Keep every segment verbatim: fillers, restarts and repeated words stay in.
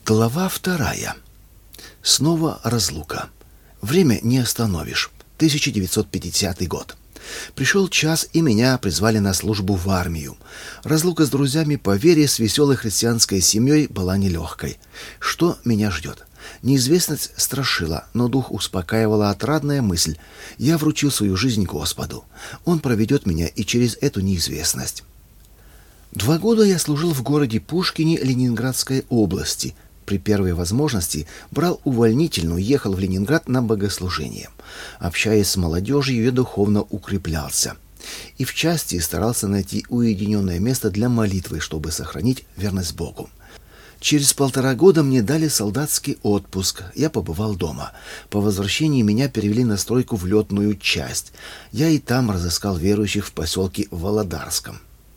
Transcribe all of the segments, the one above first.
Глава вторая. Снова разлука. Время не остановишь. тысяча девятьсот пятидесятый год. Пришел час, и меня призвали на службу в армию. Разлука с друзьями по вере с веселой христианской семьей была нелегкой. Что меня ждет? Неизвестность страшила, но дух успокаивала отрадная мысль. Я вручил свою жизнь Господу. Он проведет меня и через эту неизвестность. Два года я служил в городе Пушкине Ленинградской области. При первой возможности брал увольнительную, ехал в Ленинград на богослужение. Общаясь с молодежью, я духовно укреплялся. И в части старался найти уединенное место для молитвы, чтобы сохранить верность Богу. Через полтора года мне дали солдатский отпуск. Я побывал дома. По возвращении меня перевели на стройку в летную часть. Я и там разыскал верующих в поселке Володарском.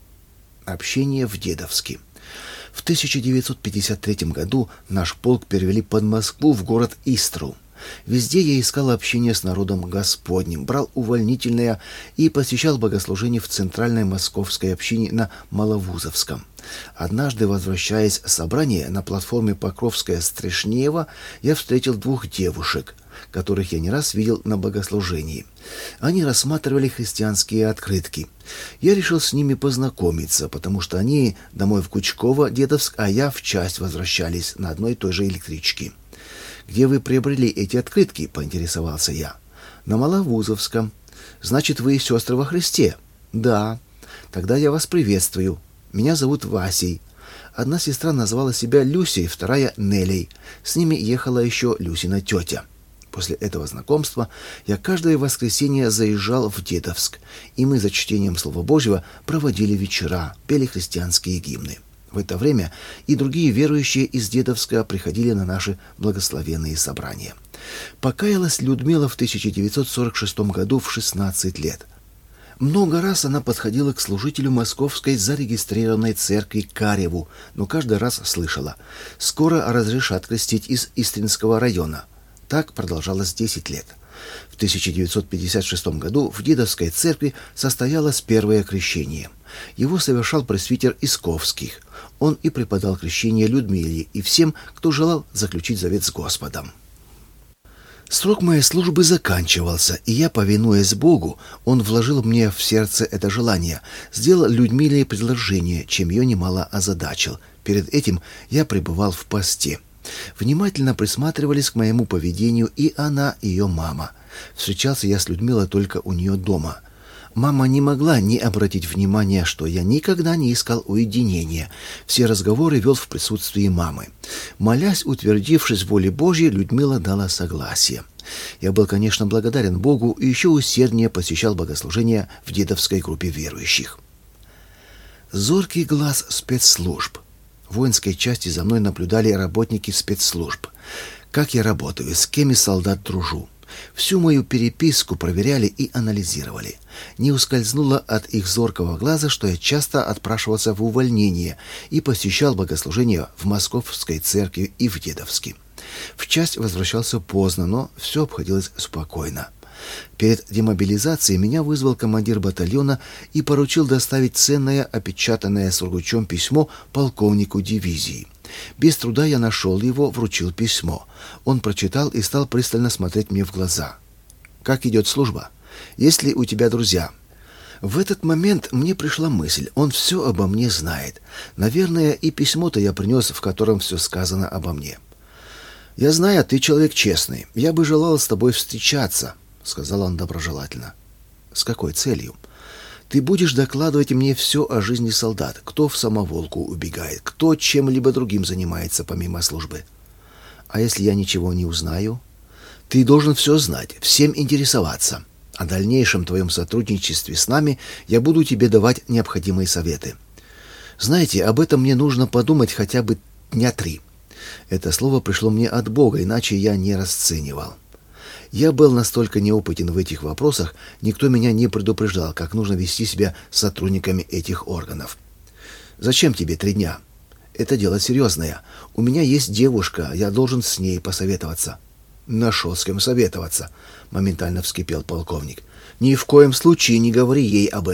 Общение в Дедовске. В тысяча девятьсот пятьдесят третьем году наш полк перевели под Москву в город Истру. Везде я искал общение с народом Господним, брал увольнительное и посещал богослужение в центральной московской общине на Маловузовском. Однажды, возвращаясь с собрания на платформе Покровская-Стрешнева, я встретил двух девушек, которых я не раз видел на богослужении. Они рассматривали христианские открытки. Я решил с ними познакомиться, потому что они домой в Кучково, Дедовск, а я в часть возвращались на одной и той же электричке. «Где вы приобрели эти открытки?» — поинтересовался я. «На Маловузовском». «Значит, вы сестры во Христе?» «Да». «Тогда я вас приветствую. Меня зовут Васей». Одна сестра назвала себя Люсей, вторая — Нелей. С ними ехала еще Люсина тетя. После этого знакомства я каждое воскресенье заезжал в Дедовск, и мы за чтением Слова Божьего проводили вечера, пели христианские гимны. В это время и другие верующие из Дедовска приходили на наши благословенные собрания. Покаялась Людмила в тысяча девятьсот сорок шестом году в шестнадцать лет. Много раз она подходила к служителю московской зарегистрированной церкви Кареву, но каждый раз слышала: «Скоро разрешат крестить из Истринского района». Так продолжалось десять лет. В тысяча девятьсот пятьдесят шестом году в Дедовской церкви состоялось первое крещение. Его совершал пресвитер Исковских. Он и преподал крещение Людмиле и всем, кто желал заключить завет с Господом. Срок моей службы заканчивался, и я, повинуясь Богу, Он вложил мне в сердце это желание, сделал Людмиле предложение, чем ее немало озадачил. Перед этим я пребывал в посте. Внимательно присматривались к моему поведению и она, и ее мама. Встречался я с Людмилой только у нее дома. Мама не могла не обратить внимания, что я никогда не искал уединения. Все разговоры вел в присутствии мамы. Молясь, утвердившись в воле Божьей, Людмила дала согласие. Я был, конечно, благодарен Богу и еще усерднее посещал богослужения в Дедовской группе верующих. Зоркий глаз спецслужб. В воинской части за мной наблюдали работники спецслужб. Как я работаю, с кем из солдат дружу. Всю мою переписку проверяли и анализировали. Не ускользнуло от их зоркого глаза, что я часто отпрашивался в увольнение и посещал богослужения в Московской церкви и в Дедовске. В часть возвращался поздно, но все обходилось спокойно. Перед демобилизацией меня вызвал командир батальона и поручил доставить ценное, опечатанное сургучом письмо полковнику дивизии. Без труда я нашел его, вручил письмо. Он прочитал и стал пристально смотреть мне в глаза. «Как идет служба? Есть ли у тебя друзья?» В этот момент мне пришла мысль: он все обо мне знает. Наверное, и письмо-то я принес, в котором все сказано обо мне. «Я знаю, ты человек честный. Я бы желал с тобой встречаться», — сказал он доброжелательно. «С какой целью?» «Ты будешь докладывать мне все о жизни солдат, кто в самоволку убегает, кто чем-либо другим занимается помимо службы». «А если я ничего не узнаю?» «Ты должен все знать, всем интересоваться. О дальнейшем твоем сотрудничестве с нами я буду тебе давать необходимые советы. Знаете, об этом мне нужно подумать хотя бы дня три». Это слово пришло мне от Бога, иначе я не расценивал. Я был настолько неопытен в этих вопросах, никто меня не предупреждал, как нужно вести себя с сотрудниками этих органов. «Зачем тебе три дня?» «Это дело серьезное. У меня есть девушка, я должен с ней посоветоваться». «Нашел с кем советоваться», — моментально вскипел полковник. «Ни в коем случае не говори ей об этом», —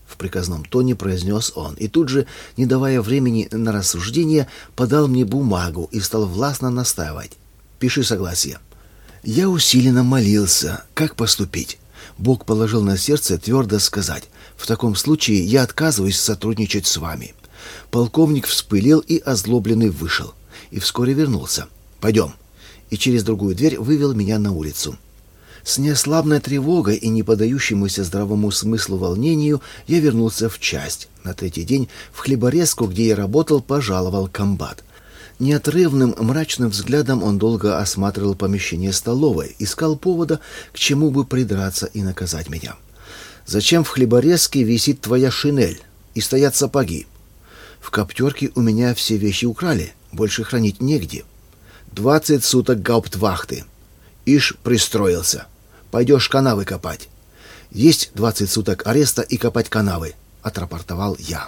В приказном тоне произнес он, и тут же, не давая времени на рассуждение, подал мне бумагу и стал властно настаивать. «Пиши согласие». Я усиленно молился, как поступить. Бог положил на сердце твердо сказать: «В таком случае я отказываюсь сотрудничать с вами». Полковник вспылил и озлобленный вышел. И вскоре вернулся. «Пойдем». И через другую дверь вывел меня на улицу. С неослабной тревогой и не поддающемуся здравому смыслу волнению я вернулся в часть. На третий день в хлеборезку, где я работал, пожаловал комбат. Неотрывным мрачным взглядом он долго осматривал помещение столовой, искал повода, к чему бы придраться и наказать меня. «Зачем в хлеборезке висит твоя шинель и стоят сапоги? В коптерке у меня все вещи украли, больше хранить негде. Двадцать суток гауптвахты. Ишь пристроился. Пойдешь канавы копать. Есть двадцать суток ареста и копать канавы», — отрапортовал я.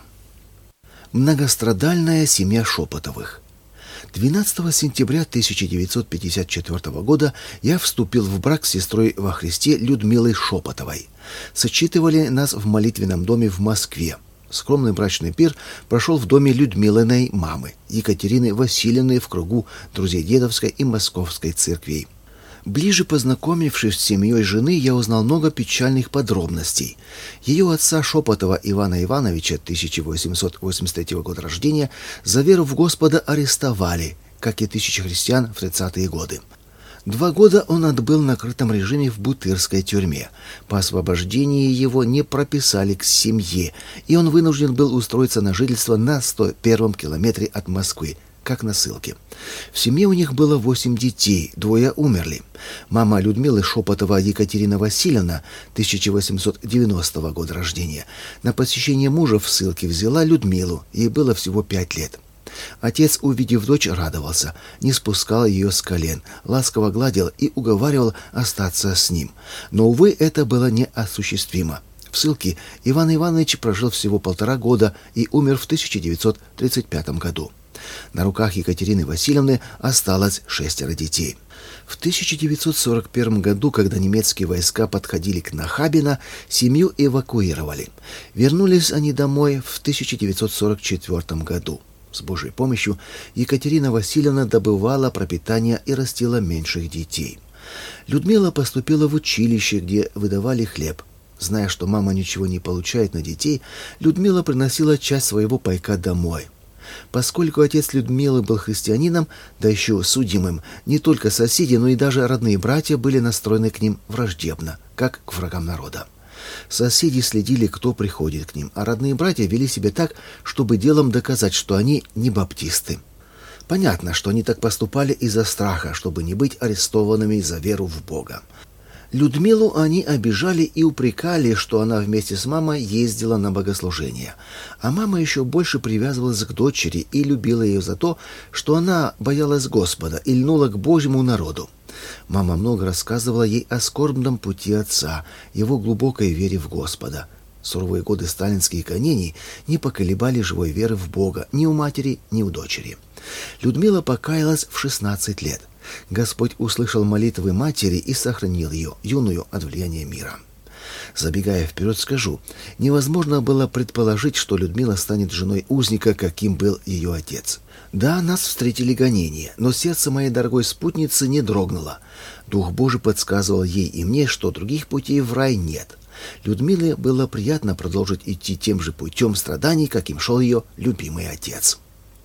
Многострадальная семья Шепотовых. двенадцатого сентября тысяча девятьсот пятьдесят четвёртого года я вступил в брак с сестрой во Христе Людмилой Шепотовой. Сочетывали нас в молитвенном доме в Москве. Скромный брачный пир прошел в доме Людмилиной мамы, Екатерины Васильевны, в кругу друзей Дедовской и Московской церквей. Ближе познакомившись с семьей жены, я узнал много печальных подробностей. Ее отца Шепотова Ивана Ивановича, тысяча восемьсот восемьдесят третьего года рождения, за веру в Господа арестовали, как и тысячи христиан в тридцатые годы. Два года он отбыл на крытом режиме в Бутырской тюрьме. По освобождении его не прописали к семье, и он вынужден был устроиться на жительство на сто первом километре от Москвы, как на ссылке. В семье у них было восемь детей, двое умерли. Мама Людмилы Шепотова Екатерина Васильевна, тысяча восемьсот девяностого года рождения, на посещение мужа в ссылке взяла Людмилу, ей было всего пять лет. Отец, увидев дочь, радовался, не спускал ее с колен, ласково гладил и уговаривал остаться с ним. Но, увы, это было неосуществимо. В ссылке Иван Иванович прожил всего полтора года и умер в тысяча девятьсот тридцать пятом году. На руках Екатерины Васильевны осталось шестеро детей. В тысяча девятьсот сорок первом году, когда немецкие войска подходили к Нахабино, семью эвакуировали. Вернулись они домой в тысяча девятьсот сорок четвёртом году. С Божьей помощью Екатерина Васильевна добывала пропитание и растила меньших детей. Людмила поступила в училище, где выдавали хлеб. Зная, что мама ничего не получает на детей, Людмила приносила часть своего пайка домой. Поскольку отец Людмилы был христианином, да еще судимым, не только соседи, но и даже родные братья были настроены к ним враждебно, как к врагам народа. Соседи следили, кто приходит к ним, а родные братья вели себя так, чтобы делом доказать, что они не баптисты. Понятно, что они так поступали из-за страха, чтобы не быть арестованными за веру в Бога. Людмилу они обижали и упрекали, что она вместе с мамой ездила на богослужение. А мама еще больше привязывалась к дочери и любила ее за то, что она боялась Господа и льнула к Божьему народу. Мама много рассказывала ей о скорбном пути отца, его глубокой вере в Господа. Суровые годы сталинских гонений не поколебали живой веры в Бога ни у матери, ни у дочери. Людмила покаялась в шестнадцать лет. Господь услышал молитвы матери и сохранил ее, юную, от влияния мира. Забегая вперед, скажу, невозможно было предположить, что Людмила станет женой узника, каким был ее отец. Да, нас встретили гонения, но сердце моей дорогой спутницы не дрогнуло. Дух Божий подсказывал ей и мне, что других путей в рай нет. Людмиле было приятно продолжить идти тем же путем страданий, каким шел ее любимый отец.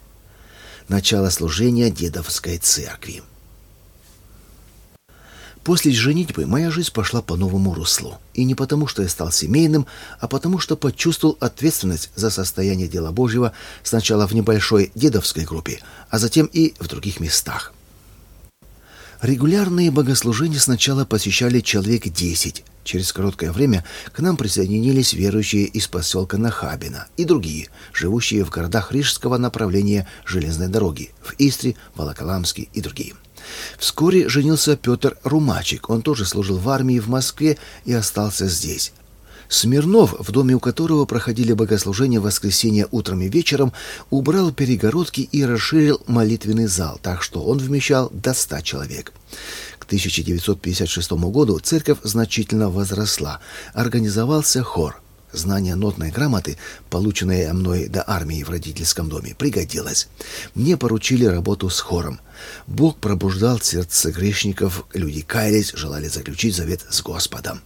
Начало служения Дедовской церкви. После женитьбы моя жизнь пошла по новому руслу. И не потому, что я стал семейным, а потому, что почувствовал ответственность за состояние дела Божьего сначала в небольшой дедовской группе, а затем и в других местах. Регулярные богослужения сначала посещали человек десять. Через короткое время к нам присоединились верующие из поселка Нахабино и другие, живущие в городах рижского направления железной дороги, в Истре, Волоколамске и другие. Вскоре женился Петр Румачик, он тоже служил в армии в Москве и остался здесь. Смирнов, в доме у которого проходили богослужения в воскресенье утром и вечером, убрал перегородки и расширил молитвенный зал, так что он вмещал до ста человек. К тысяча девятьсот пятьдесят шестому году церковь значительно возросла, организовался хор. Знание нотной грамоты, полученное мной до армии в родительском доме, пригодилось. Мне поручили работу с хором. Бог пробуждал сердце грешников, люди каялись, желали заключить завет с Господом.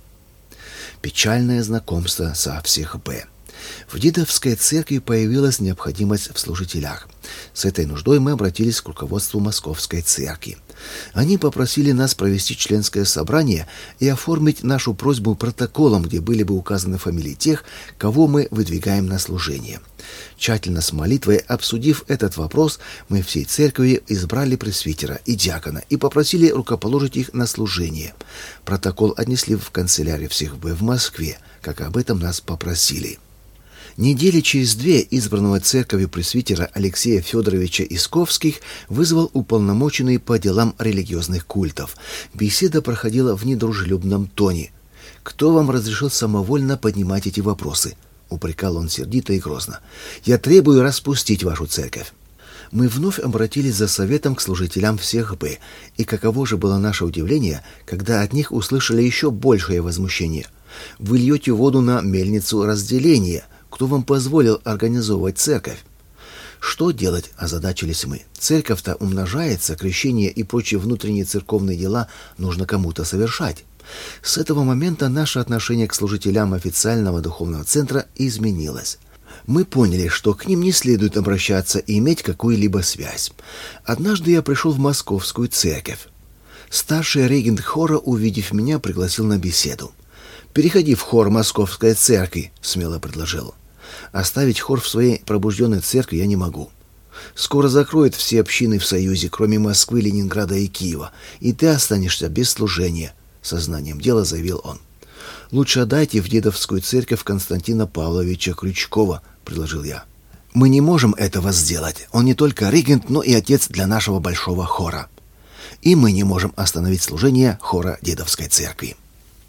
Печальное знакомство со всех Б. В Дедовской церкви появилась необходимость в служителях. С этой нуждой мы обратились к руководству Московской церкви. Они попросили нас провести членское собрание и оформить нашу просьбу протоколом, где были бы указаны фамилии тех, кого мы выдвигаем на служение. Тщательно с молитвой обсудив этот вопрос, мы всей церкви избрали пресвитера и диакона и попросили рукоположить их на служение. Протокол отнесли в канцелярию всех Б в Москве, как об этом нас попросили. Недели через две избранного церковью пресвитера Алексея Федоровича Исковских вызвал уполномоченный по делам религиозных культов. Беседа проходила в недружелюбном тоне. «Кто вам разрешил самовольно поднимать эти вопросы?» — упрекал он сердито и грозно. «Я требую распустить вашу церковь». Мы вновь обратились за советом к служителям всех Б, и каково же было наше удивление, когда от них услышали еще большее возмущение. «Вы льете воду на мельницу разделения. Кто вам позволил организовывать церковь?» Что делать, озадачились мы. Церковь-то умножается, крещение и прочие внутренние церковные дела нужно кому-то совершать. С этого момента наше отношение к служителям официального духовного центра изменилось. Мы поняли, что к ним не следует обращаться и иметь какую-либо связь. Однажды я пришел в Московскую церковь. Старший регент хора, увидев меня, пригласил на беседу. «Переходи в хор Московской церкви», — смело предложил. «Оставить хор в своей пробужденной церкви я не могу. Скоро закроют все общины в Союзе, кроме Москвы, Ленинграда и Киева, и ты останешься без служения», — сознанием дела заявил он. «Лучше отдайте в Дедовскую церковь Константина Павловича Крючкова», — предложил я. «Мы не можем этого сделать. Он не только регент, но и отец для нашего большого хора. И мы не можем остановить служение хора Дедовской церкви».